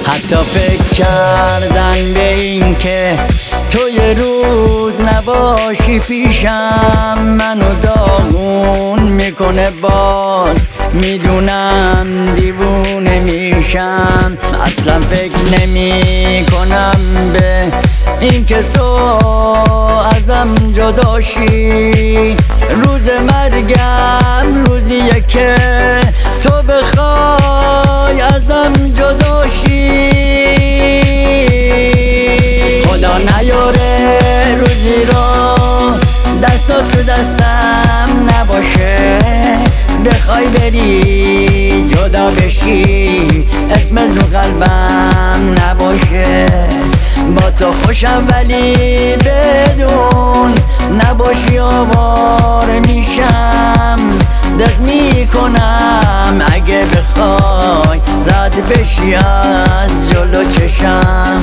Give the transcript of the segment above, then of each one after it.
حتی فکر کردن به این که تو یه روز نباشی پیشم منو داغون میکنه. باز میدونم دیوونه میشم، اصلا فکر نمی کنم به این که تو ازم جداشی. روز مرگم روزیه که تو بخوای ازم جداشی. خدا نیاره روزی رو دستات تو دستم نباشه، بخوای بری جدا بشی اسمت رو قلبم نباشه. با تو خوشم ولی بدون نباشی آواره میشم، دق میکنم اگه بخوای رد بشی از جلو چشم.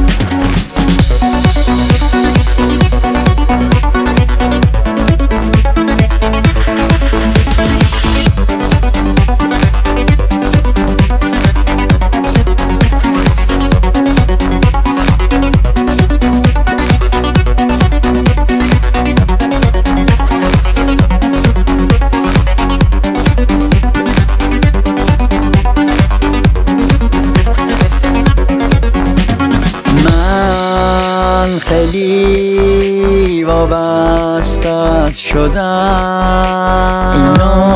خیلی وابستت شدم، اینو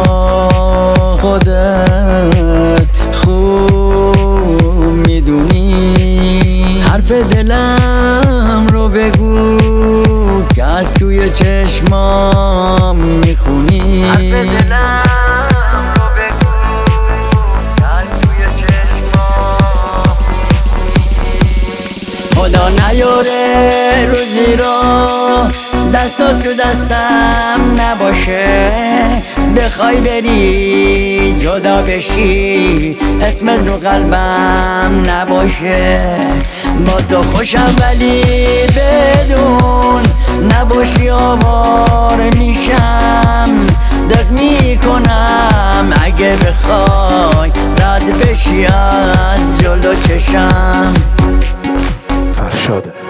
خودت خوب میدونی. حرف دلم رو بگو که از توی چشمام میخونی. حرف دلم رو بگو که از توی چشمام میخونی. خدا نیاره روزی رو دستات تو دستم نباشه، بخوای بری جدا بشی اسمت رو قلبم نباشه. با تو خوشم ولی بدون نباشی آواره میشم، دق میکنم اگه بخوای رد بشی از جلو چشم. فرشاده